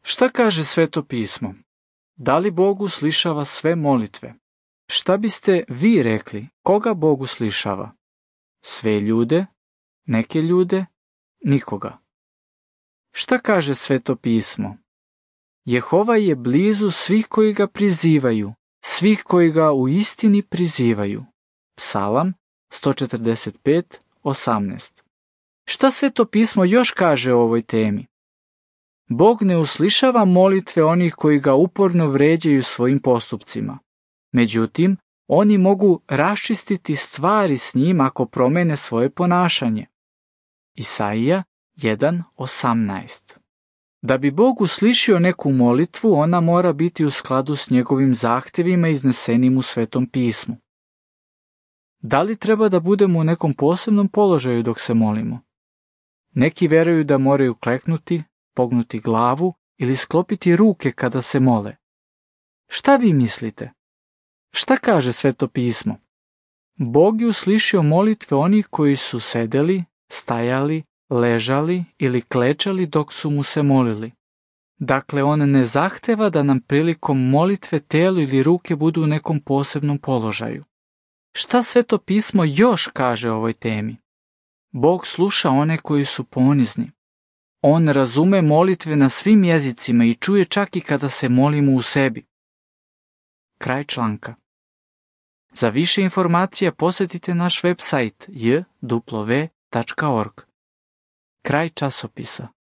Šta kaže Sveto pismo? Da li Bog uslišava sve molitve? Šta biste vi rekli? Koga Bog uslišava? Sve ljude? Neke ljude? Nikoga. Šta kaže Sveto pismo? Jehova je blizu svih koji ga prizivaju, svih koji ga u istini prizivaju. Psalam 145:18. Šta Sveto pismo još kaže o ovoj temi? Bog ne uslišava molitve onih koji ga uporno vređaju svojim postupcima. Međutim, oni mogu raščistiti stvari s njim ako promene svoje ponašanje. Isaija 1:18. Da bi Bog uslišio neku molitvu, ona mora biti u skladu s njegovim zahtjevima iznesenim u Svetom pismu. Da li treba da budemo u nekom posebnom položaju dok se molimo? Neki vjeruju da moraju kleknuti, pognuti glavu ili sklopiti ruke kada se mole. Šta vi mislite? Šta kaže Sveto pismo? Bog je uslišio molitve onih koji su sedeli, stajali, ležali ili klečali dok su mu se molili. Dakle, on ne zahteva da nam prilikom molitve telo ili ruke budu u nekom posebnom položaju. Šta Sveto pismo još kaže o ovoj temi? Bog sluša one koji su ponizni. On razume molitve na svim jezicima i čuje čak i kada se molimo u sebi. Kraj članka. Za više informacija posjetite naš website jw.org. Kraj časopisa.